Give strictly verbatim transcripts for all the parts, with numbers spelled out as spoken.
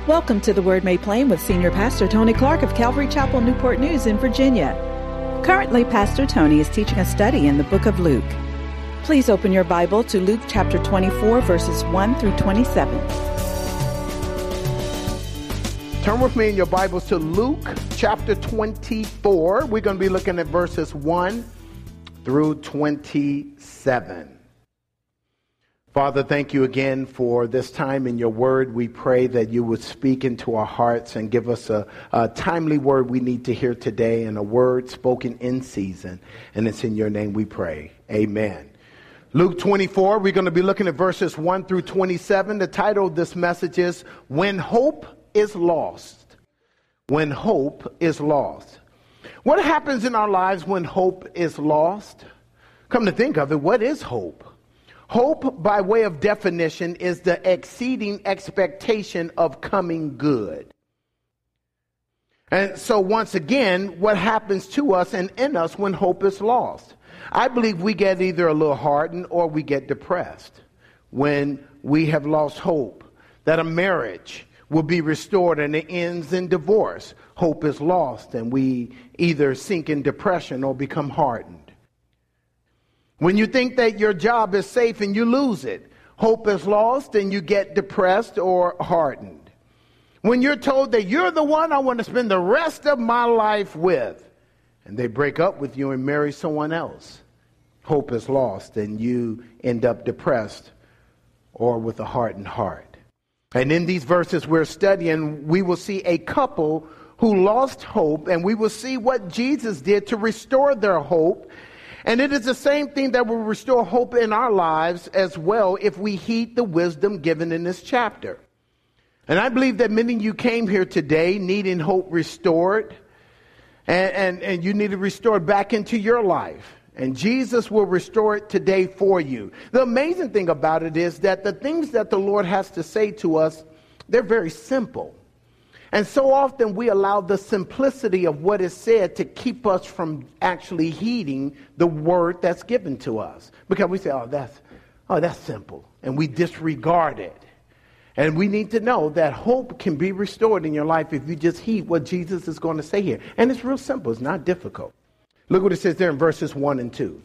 Welcome to The Word Made Plain with Senior Pastor Tony Clark of Calvary Chapel, Newport News in Virginia. Currently, Pastor Tony is teaching a study in the book of Luke. Please open your Bible to Luke chapter twenty-four, verses one through twenty-seven. Turn with me in your Bibles to Luke chapter twenty-four. We're going to be looking at verses one through twenty-seven. Father, thank you again for this time in your word. We pray that you would speak into our hearts and give us a, a timely word we need to hear today, and a word spoken in season. And it's in your name we pray. Amen. Luke twenty-four, we're going to be looking at verses one through twenty-seven. The title of this message is When Hope is Lost. When Hope is Lost. What happens in our lives when hope is lost? Come to think of it, what is hope? Hope, by way of definition, is the exceeding expectation of coming good. And so once again, what happens to us and in us when hope is lost? I believe we get either a little hardened or we get depressed when we have lost hope that a marriage will be restored and it ends in divorce. Hope is lost and we either sink in depression or become hardened. When you think that your job is safe and you lose it, hope is lost and you get depressed or hardened. When you're told that you're the one I want to spend the rest of my life with, and they break up with you and marry someone else, hope is lost and you end up depressed or with a hardened heart. And in these verses we're studying, we will see a couple who lost hope, and we will see what Jesus did to restore their hope. And it is the same thing that will restore hope in our lives as well if we heed the wisdom given in this chapter. And I believe that many of you came here today needing hope restored, and, and, and you need it restored back into your life. And Jesus will restore it today for you. The amazing thing about it is that the things that the Lord has to say to us, they're very simple. And so often we allow the simplicity of what is said to keep us from actually heeding the word that's given to us. Because we say, oh, that's, oh, that's simple. And we disregard it. And we need to know that hope can be restored in your life if you just heed what Jesus is going to say here. And it's real simple. It's not difficult. Look what it says there in verses one and two.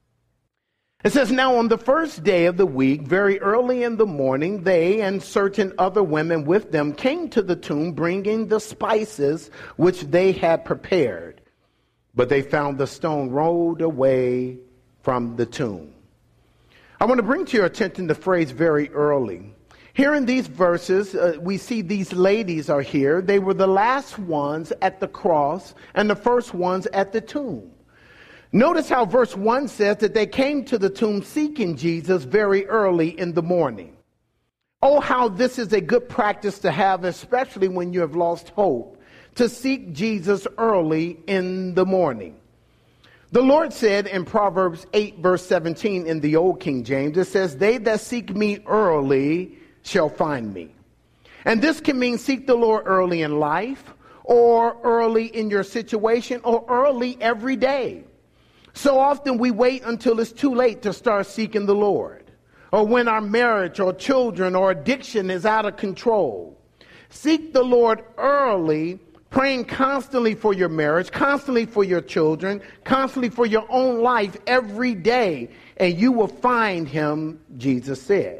It says, now on the first day of the week, very early in the morning, they and certain other women with them came to the tomb, bringing the spices which they had prepared. But they found the stone rolled away from the tomb. I want to bring to your attention the phrase very early. Here in these verses, uh, we see these ladies are here. They were the last ones at the cross and the first ones at the tomb. Notice how verse one says that they came to the tomb seeking Jesus very early in the morning. Oh, how this is a good practice to have, especially when you have lost hope, to seek Jesus early in the morning. The Lord said in Proverbs eight, verse seventeen in the Old King James, it says, they that seek me early shall find me. And this can mean seek the Lord early in life, or early in your situation, or early every day. So often we wait until it's too late to start seeking the Lord, or when our marriage or children or addiction is out of control. Seek the Lord early, praying constantly for your marriage, constantly for your children, constantly for your own life every day, and you will find him, Jesus said.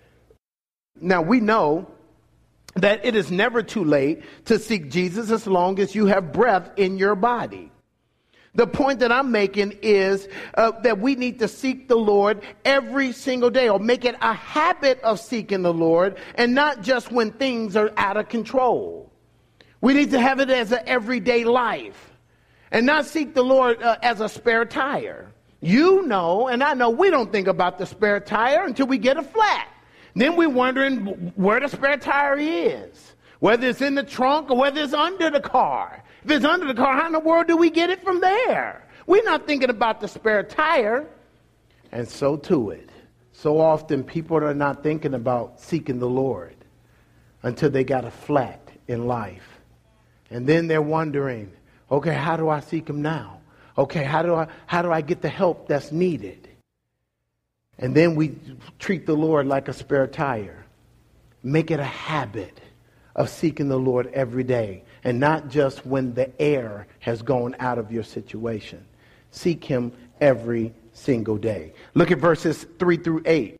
Now we know that it is never too late to seek Jesus as long as you have breath in your body. The point that I'm making is uh, that we need to seek the Lord every single day, or make it a habit of seeking the Lord, and not just when things are out of control. We need to have it as an everyday life and not seek the Lord uh, as a spare tire. You know, and I know we don't think about the spare tire until we get a flat. Then we're wondering where the spare tire is, whether it's in the trunk or whether it's under the car. If it's under the car, how in the world do we get it from there? We're not thinking about the spare tire. And so to it. So often people are not thinking about seeking the Lord until they got a flat in life. And then they're wondering, okay, how do I seek him now? Okay, how do I how do I get the help that's needed? And then we treat the Lord like a spare tire. Make it a habit of seeking the Lord every day, and not just when the air has gone out of your situation. Seek him every single day. Look at verses three through eight.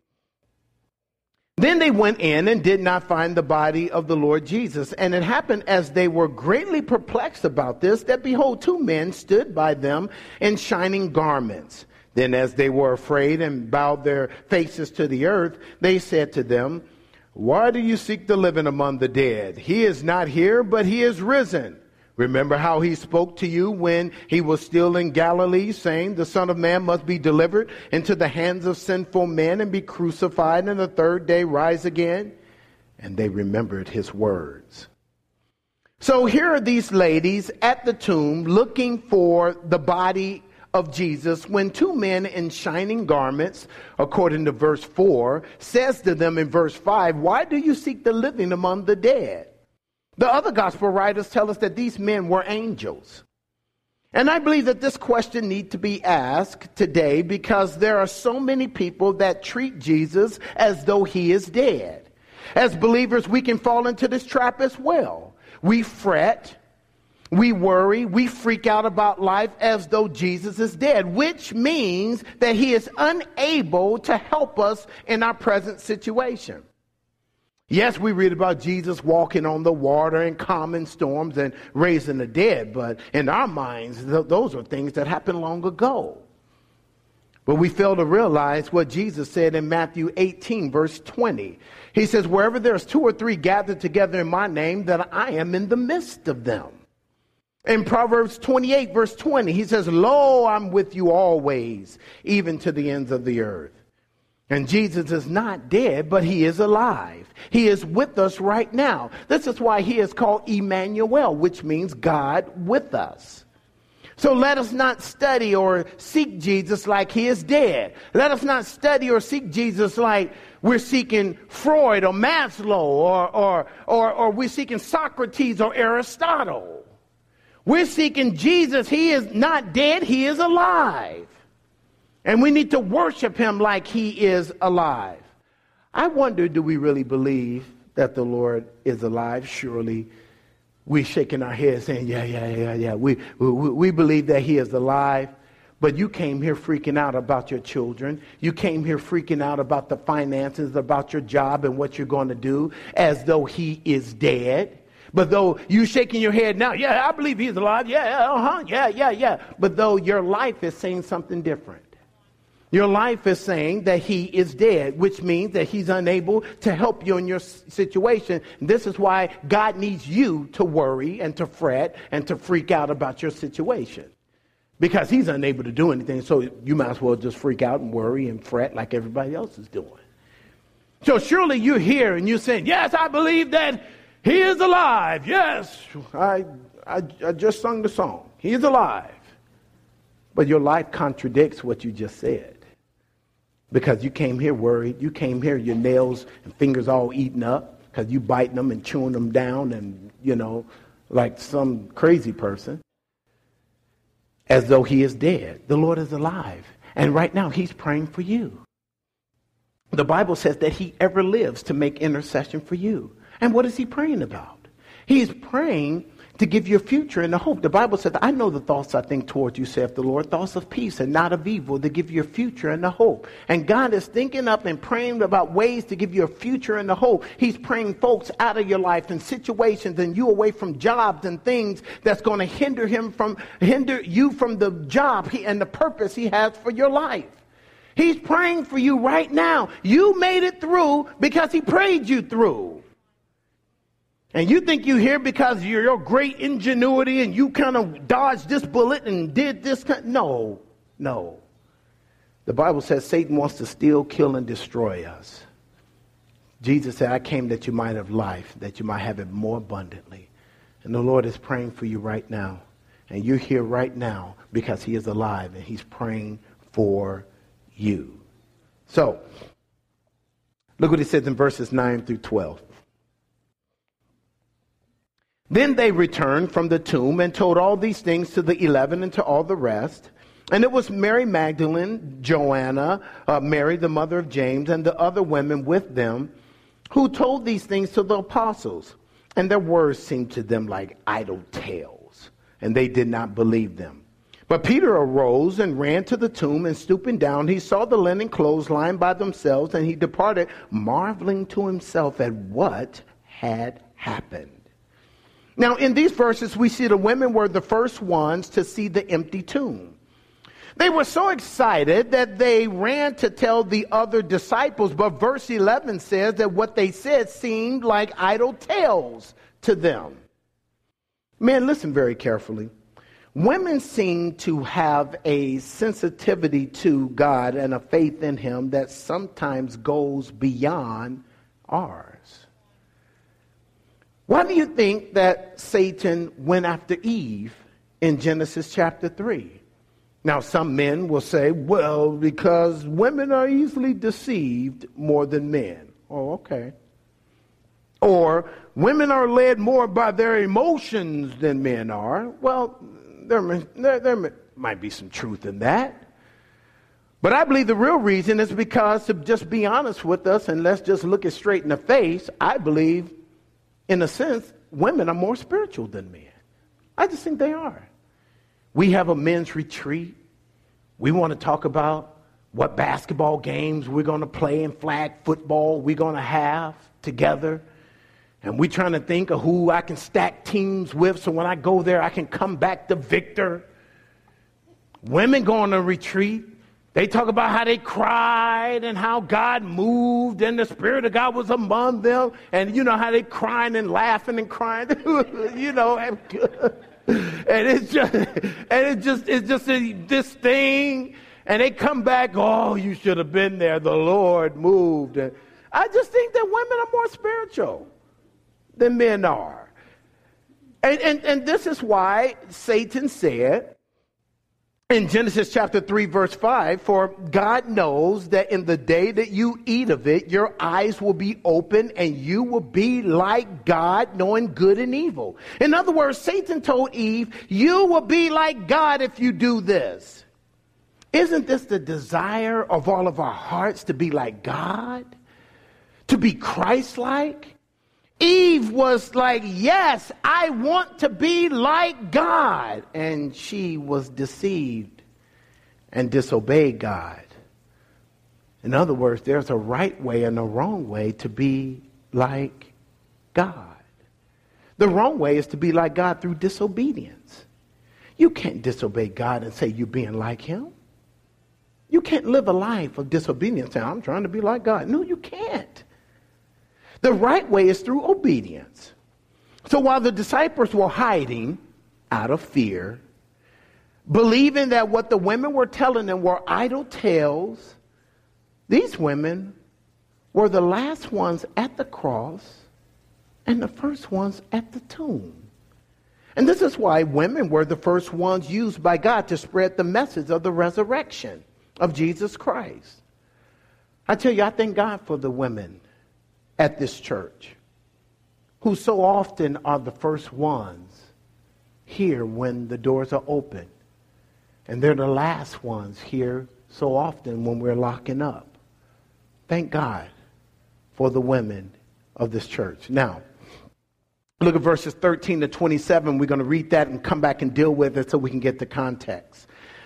Then they went in and did not find the body of the Lord Jesus. And it happened as they were greatly perplexed about this, that behold, two men stood by them in shining garments. Then as they were afraid and bowed their faces to the earth, they said to them, why do you seek the living among the dead? He is not here, but he is risen. Remember how he spoke to you when he was still in Galilee, saying, the Son of Man must be delivered into the hands of sinful men and be crucified, and the third day rise again? And they remembered his words. So here are these ladies at the tomb looking for the body of Jesus, when two men in shining garments, according to verse four, says to them in verse five, why do you seek the living among the dead? The other gospel writers tell us that these men were angels. And I believe that this question needs to be asked today because there are so many people that treat Jesus as though he is dead. As believers, we can fall into this trap as well. We fret, we worry, we freak out about life as though Jesus is dead, which means that he is unable to help us in our present situation. Yes, we read about Jesus walking on the water and calming storms and raising the dead, but in our minds, th- those are things that happened long ago. But we fail to realize what Jesus said in Matthew eighteen, verse twenty. He says, wherever there's two or three gathered together in my name, that I am in the midst of them. In Proverbs twenty-eight, verse twenty, he says, lo, I'm with you always, even to the ends of the earth. And Jesus is not dead, but he is alive. He is with us right now. This is why he is called Emmanuel, which means God with us. So let us not study or seek Jesus like he is dead. Let us not study or seek Jesus like we're seeking Freud or Maslow or, or, or, or we're seeking Socrates or Aristotle. We're seeking Jesus. He is not dead. He is alive. And we need to worship him like he is alive. I wonder, do we really believe that the Lord is alive? Surely we're shaking our heads saying, yeah, yeah, yeah, yeah. We, we, we believe that he is alive. But you came here freaking out about your children. You came here freaking out about the finances, about your job and what you're going to do, as though he is dead. But though you shaking your head now, yeah, I believe he's alive. Yeah, uh-huh, yeah, yeah, yeah. But though your life is saying something different. Your life is saying that he is dead, which means that he's unable to help you in your situation. This is why God needs you to worry and to fret and to freak out about your situation. Because he's unable to do anything, so you might as well just freak out and worry and fret like everybody else is doing. So surely you're here and you're saying, yes, I believe that he is alive. Yes, I, I, I just sung the song. He is alive. But your life contradicts what you just said. Because you came here worried. You came here, your nails and fingers all eaten up because you biting them and chewing them down and, you know, like some crazy person. As though he is dead. The Lord is alive. And right now he's praying for you. The Bible says that he ever lives to make intercession for you. And what is he praying about? He is praying to give you a future and a hope. The Bible says, I know the thoughts I think towards you, saith the Lord, thoughts of peace and not of evil, to give you a future and a hope. And God is thinking up and praying about ways to give you a future and a hope. He's praying folks out of your life and situations and you away from jobs and things that's going to hinder him from, hinder you from the job he, and the purpose he has for your life. He's praying for you right now. You made it through because he prayed you through. And you think you're here because of your great ingenuity and you kind of dodged this bullet and did this. Kind- no, no. The Bible says Satan wants to steal, kill, and destroy us. Jesus said, I came that you might have life, that you might have it more abundantly. And the Lord is praying for you right now. And you're here right now because he is alive and he's praying for you. So, look what he says in verses nine through twelve. Then they returned from the tomb and told all these things to the eleven and to all the rest. And it was Mary Magdalene, Joanna, uh, Mary, the mother of James, and the other women with them who told these things to the apostles. and their words seemed to them like idle tales, and they did not believe them. But Peter arose and ran to the tomb, and stooping down, he saw the linen clothes lying by themselves, and he departed, marveling to himself at what had happened. Now, in these verses, we see the women were the first ones to see the empty tomb. They were so excited that they ran to tell the other disciples, but verse eleven says that what they said seemed like idle tales to them. Men, listen very carefully. Women seem to have a sensitivity to God and a faith in him that sometimes goes beyond ours. Why do you think that Satan went after Eve in Genesis chapter three? Now, some men will say, well, because women are easily deceived more than men. Oh, okay. Or women are led more by their emotions than men are. Well, there, there, there might be some truth in that. But I believe the real reason is because, to just be honest with us, and let's just look it straight in the face, I believe, in a sense, women are more spiritual than men. I just think they are. We have a men's retreat. We want to talk about what basketball games we're going to play and flag football we're going to have together. And we're trying to think of who I can stack teams with so when I go there, I can come back the victor. Women go on a retreat. They talk about how they cried and how God moved and the Spirit of God was among them. And you know how they crying and laughing and crying, you know. And, and it's just, and it's just, it's just a, this thing. And they come back, oh, you should have been there. The Lord moved. And I just think that women are more spiritual than men are. And, and, and this is why Satan said, in Genesis chapter three, verse five, for God knows that in the day that you eat of it, your eyes will be open and you will be like God, knowing good and evil. In other words, Satan told Eve, you will be like God if you do this. Isn't this the desire of all of our hearts, to be like God? To be Christ-like? Eve was like, yes, I want to be like God. And she was deceived and disobeyed God. In other words, there's a right way and a wrong way to be like God. The wrong way is to be like God through disobedience. You can't disobey God and say you're being like him. You can't live a life of disobedience and say, I'm trying to be like God. No, you can't. The right way is through obedience. So while the disciples were hiding out of fear, believing that what the women were telling them were idle tales, these women were the last ones at the cross and the first ones at the tomb. And this is why women were the first ones used by God to spread the message of the resurrection of Jesus Christ. I tell you, I thank God for the women at this church, who so often are the first ones here when the doors are open. And they're the last ones here so often when we're locking up. Thank God for the women of this church. Now, look at verses thirteen to twenty-seven. We're going to read that and come back and deal with it so we can get the context.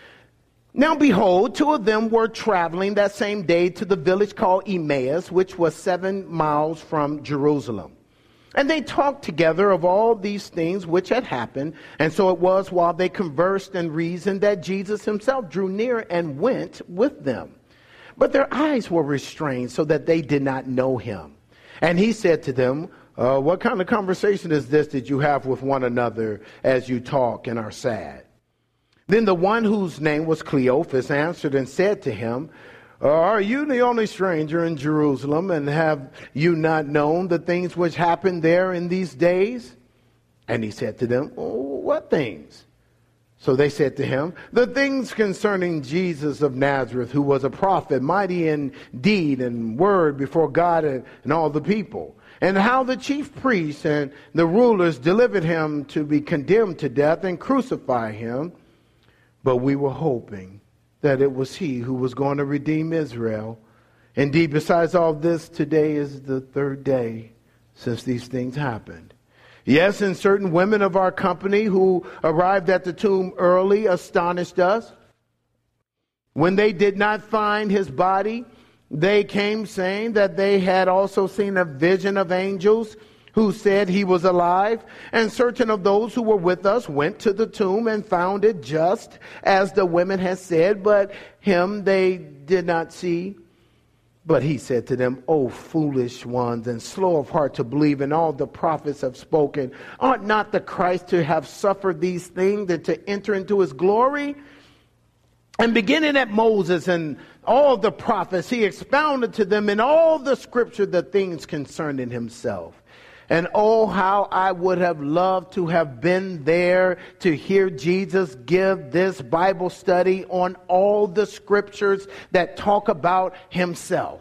Now behold, two of them were traveling that same day to the village called Emmaus, which was seven miles from Jerusalem. And they talked together of all these things which had happened. And so it was while they conversed and reasoned that Jesus himself drew near and went with them. But their eyes were restrained so that they did not know him. And he said to them, uh, what kind of conversation is this that you have with one another as you talk and are sad? Then the one whose name was Cleophas answered and said to him, are you the only stranger in Jerusalem, and have you not known the things which happened there in these days? And he said to them, oh, what things? So they said to him, the things concerning Jesus of Nazareth, who was a prophet, mighty in deed and word before God and, and all the people, and how the chief priests and the rulers delivered him to be condemned to death and crucify him. But we were hoping that it was he who was going to redeem Israel. Indeed, besides all this, today is the third day since these things happened. Yes, and certain women of our company who arrived at the tomb early astonished us. When they did not find his body, they came saying that they had also seen a vision of angels who said he was alive. And certain of those who were with us went to the tomb and found it just as the women had said, but him they did not see. But he said to them, O foolish ones and slow of heart to believe, and all the prophets have spoken. Ought not the Christ to have suffered these things and to enter into his glory? And beginning at Moses and all the prophets, he expounded to them in all the scripture the things concerning himself. And oh, how I would have loved to have been there to hear Jesus give this Bible study on all the scriptures that talk about himself.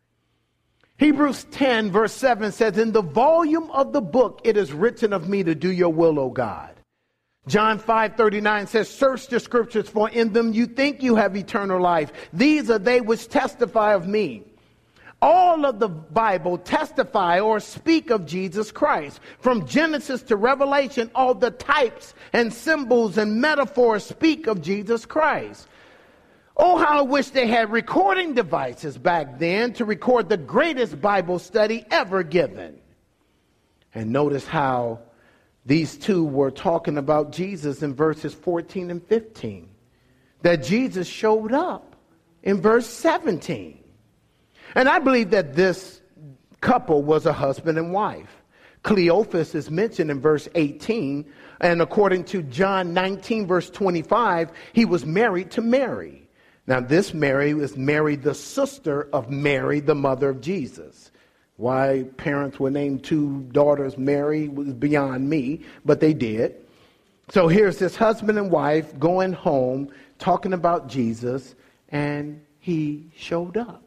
Hebrews ten verse seven says, in the volume of the book it is written of me to do your will, O God. John five thirty-nine says, search the scriptures, for in them you think you have eternal life. These are they which testify of me. All of the Bible testify or speak of Jesus Christ. From Genesis to Revelation, all the types and symbols and metaphors speak of Jesus Christ. Oh, how I wish they had recording devices back then to record the greatest Bible study ever given. And notice how these two were talking about Jesus in verses fourteen and fifteen. That Jesus showed up in verse seventeen. And I believe that this couple was a husband and wife. Cleophas is mentioned in verse eighteen. And according to John nineteen, verse twenty-five, he was married to Mary. Now, this Mary was Mary, the sister of Mary, the mother of Jesus. Why parents would name two daughters Mary was beyond me, but they did. So here's this husband and wife going home, talking about Jesus, and he showed up.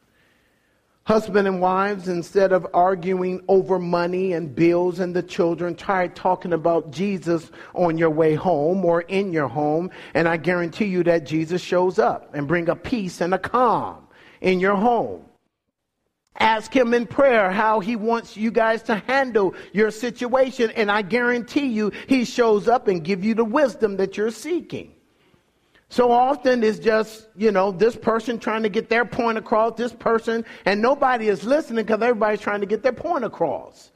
Husband and wives, instead of arguing over money and bills and the children, try talking about Jesus on your way home or in your home. And I guarantee you that Jesus shows up and bring a peace and a calm in your home. Ask him in prayer how he wants you guys to handle your situation. And I guarantee you he shows up and give you the wisdom that you're seeking. So often it's just, you know, this person trying to get their point across, this person, and nobody is listening because everybody's trying to get their point across.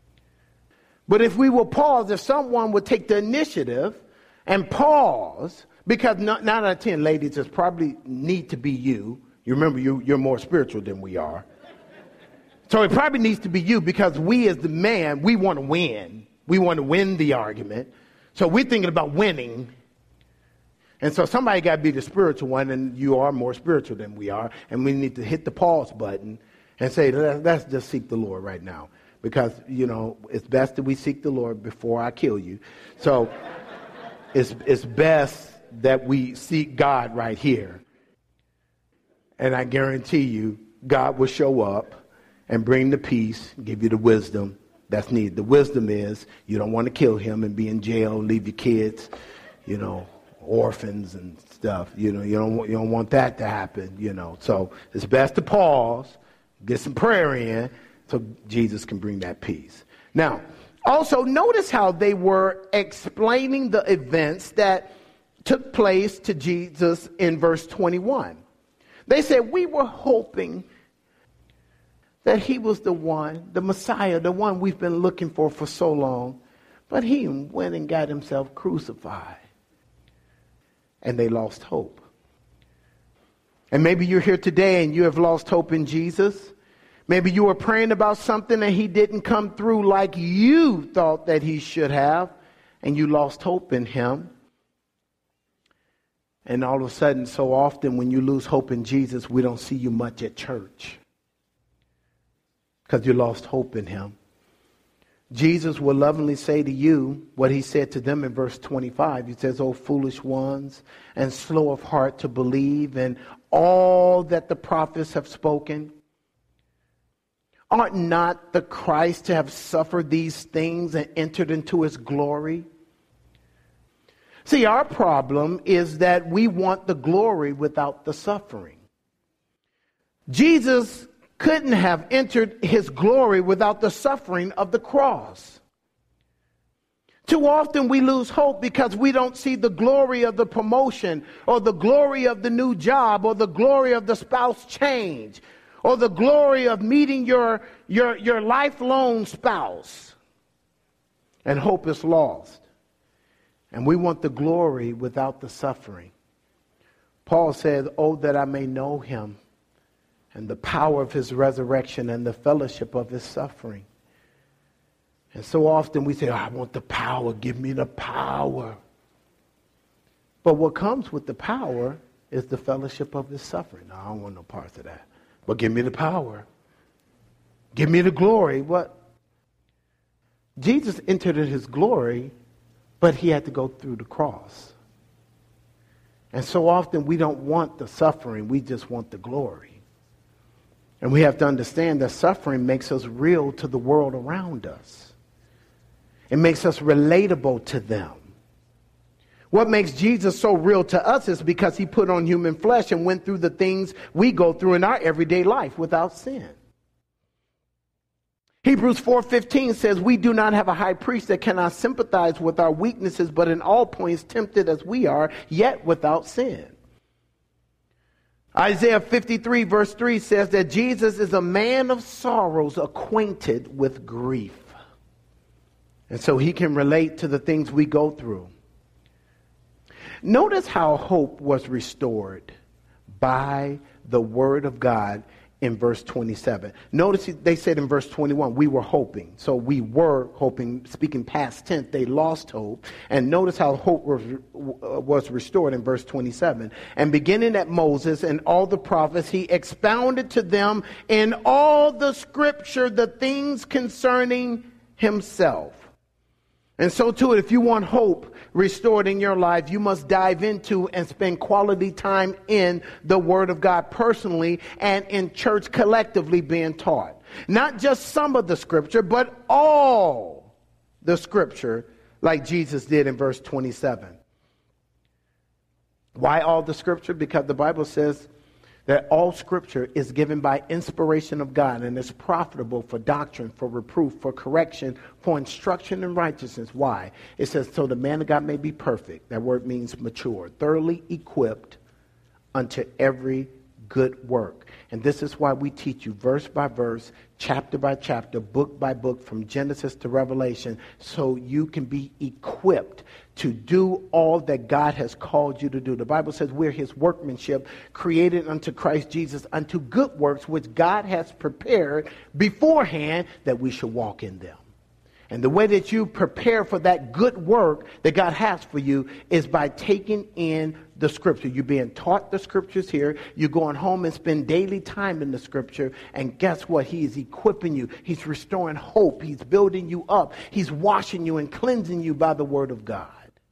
But if we will pause, if someone would take the initiative and pause, because nine out of ten ladies, it's probably need to be you. You remember you, you're more spiritual than we are. So it probably needs to be you because we as the man, we want to win. We want to win the argument. So we're thinking about winning. And so somebody got to be the spiritual one, and you are more spiritual than we are. And we need to hit the pause button and say, let's just seek the Lord right now. Because, you know, it's best that we seek the Lord before I kill you. So it's, it's best that we seek God right here. And I guarantee you, God will show up and bring the peace, give you the wisdom that's needed. The wisdom is you don't want to kill him and be in jail, leave your kids, you know, orphans and stuff. You know, you don't want, you don't want that to happen, you know. So it's best to pause, get some prayer in so Jesus can bring that peace. Now, also notice how they were explaining the events that took place to Jesus in verse twenty-one. They said, we were hoping that he was the one, the Messiah, the one we've been looking for for so long, but he went and got himself crucified. And they lost hope. And maybe you're here today and you have lost hope in Jesus. Maybe you were praying about something and he didn't come through like you thought that he should have, and you lost hope in him. And all of a sudden, so often when you lose hope in Jesus, we don't see you much at church because you lost hope in him. Jesus will lovingly say to you what he said to them in verse twenty-five. He says, "O foolish ones, and slow of heart to believe in all that the prophets have spoken. Ought not the Christ to have suffered these things and entered into his glory?" See, our problem is that we want the glory without the suffering. Jesus couldn't have entered his glory without the suffering of the cross. Too often we lose hope because we don't see the glory of the promotion or the glory of the new job or the glory of the spouse change or the glory of meeting your, your, your lifelong spouse. And hope is lost. And we want the glory without the suffering. Paul said, "Oh, that I may know him and the power of his resurrection and the fellowship of his suffering." And so often we say, oh, "I want the power. Give me the power." But what comes with the power is the fellowship of his suffering. No, I don't want no parts of that. But give me the power. Give me the glory. What? Jesus entered in his glory, but he had to go through the cross. And so often we don't want the suffering. We just want the glory. And we have to understand that suffering makes us real to the world around us. It makes us relatable to them. What makes Jesus so real to us is because he put on human flesh and went through the things we go through in our everyday life without sin. Hebrews four fifteen says, "We do not have a high priest that cannot sympathize with our weaknesses, but in all points tempted as we are, yet without sin." Isaiah fifty-three verse three says that Jesus is a man of sorrows, acquainted with grief. And so he can relate to the things we go through. Notice how hope was restored by the word of God in verse twenty-seven. Notice they said in verse twenty-one, we were hoping. So we were hoping, speaking past tense, they lost hope. And notice how hope was, was restored in verse twenty-seven. "And beginning at Moses and all the prophets, he expounded to them in all the scripture the things concerning himself." And so too, if you want hope restored in your life, you must dive into and spend quality time in the Word of God personally and in church collectively being taught. Not just some of the scripture, but all the scripture, like Jesus did in verse twenty-seven. Why all the scripture? Because the Bible says that all scripture is given by inspiration of God and is profitable for doctrine, for reproof, for correction, for instruction in righteousness. Why? It says, so the man of God may be perfect. That word means mature, thoroughly equipped unto every good work. And this is why we teach you verse by verse, chapter by chapter, book by book, from Genesis to Revelation, so you can be equipped to do all that God has called you to do. The Bible says we're his workmanship, created unto Christ Jesus, unto good works, which God has prepared beforehand that we should walk in them. And the way that you prepare for that good work that God has for you is by taking in the scripture. You're being taught the scriptures here. You're going home and spend daily time in the scripture. And guess what? He is equipping you. He's restoring hope. He's building you up. He's washing you and cleansing you by the word of God.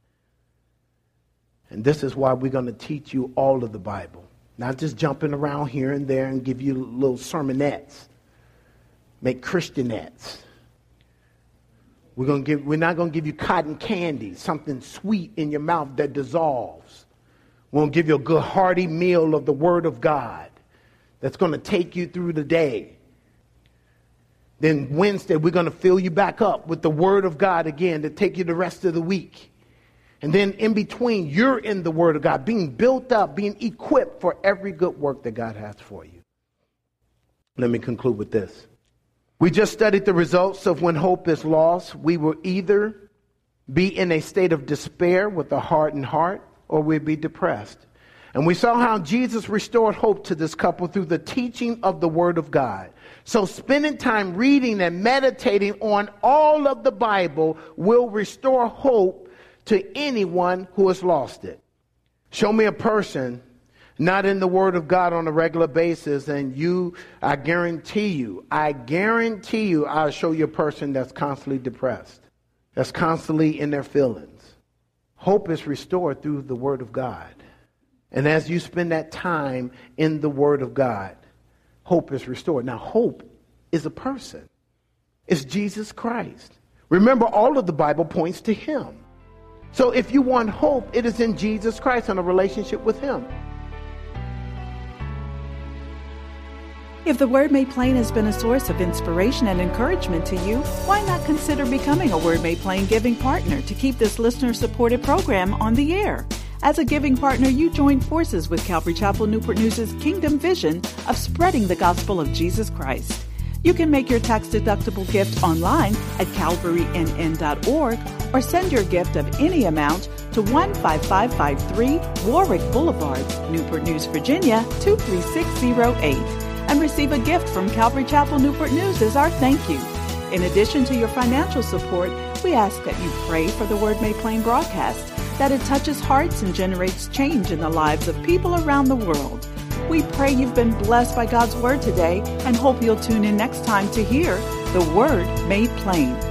And this is why we're going to teach you all of the Bible. Not just jumping around here and there and give you little sermonettes. Make Christianettes. We're going to give, we're not going to give you cotton candy, something sweet in your mouth that dissolves. We're going to give you a good hearty meal of the Word of God that's going to take you through the day. Then Wednesday, we're going to fill you back up with the Word of God again to take you the rest of the week. And then in between, you're in the Word of God, being built up, being equipped for every good work that God has for you. Let me conclude with this. We just studied the results of when hope is lost. We will either be in a state of despair with a hardened heart, or we'll be depressed. And we saw how Jesus restored hope to this couple through the teaching of the Word of God. So spending time reading and meditating on all of the Bible will restore hope to anyone who has lost it. Show me a person not in the Word of God on a regular basis, and you, I guarantee you, I guarantee you, I'll show you a person that's constantly depressed, that's constantly in their feelings. Hope is restored through the Word of God. And as you spend that time in the Word of God, hope is restored. Now, hope is a person. It's Jesus Christ. Remember, all of the Bible points to him. So if you want hope, it is in Jesus Christ and a relationship with him. If the Word Made Plain has been a source of inspiration and encouragement to you, why not consider becoming a Word Made Plain giving partner to keep this listener-supported program on the air? As a giving partner, you join forces with Calvary Chapel Newport News' Kingdom Vision of spreading the gospel of Jesus Christ. You can make your tax-deductible gift online at calvary n n dot org or send your gift of any amount to one five five five three Warwick Boulevard, Newport News, Virginia two three six zero eight, and receive a gift from Calvary Chapel Newport News as our thank you. In addition to your financial support, we ask that you pray for the Word Made Plain broadcast, that it touches hearts and generates change in the lives of people around the world. We pray you've been blessed by God's Word today and hope you'll tune in next time to hear the Word Made Plain.